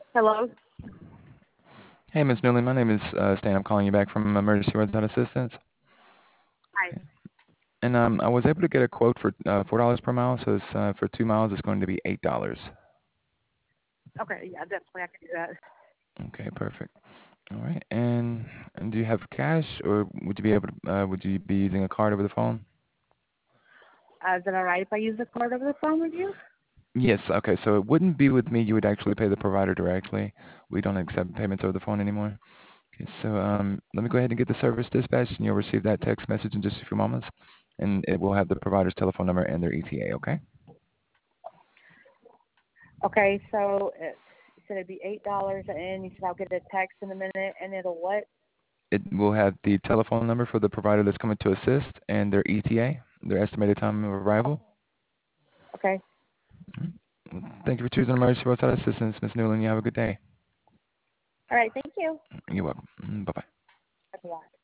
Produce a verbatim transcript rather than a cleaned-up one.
Hello. Hey, Miss Newland, my name is uh, Stan. I'm calling you back from Emergency Roadside Assistance. Hi. And um, I was able to get a quote for uh, four dollars per mile, so it's, uh, for two miles, it's going to be eight dollars. Okay. Yeah, definitely I can do that. Okay, perfect. All right. And, and do you have cash, or would you be able to, uh, would you be using a card over the phone? Uh, is it all right if I use the card over the phone with you? Yes. Okay. So it wouldn't be with me. You would actually pay the provider directly. We don't accept payments over the phone anymore. Okay. So um, let me go ahead and get the service dispatched, and you'll receive that text message in just a few moments, and it will have the provider's telephone number and their E T A. Okay. Okay. So it, you said it'd be eight dollars, and you said I'll get a text in a minute, and it'll what? It will have the telephone number for the provider that's coming to assist and their E T A, their estimated time of Oh, arrival. okay. Mhm. Well, thank you for choosing Emergency Roadside Assistance, Miss Newland. You have a good day. All right. Thank you. You're welcome. Bye bye. Bye.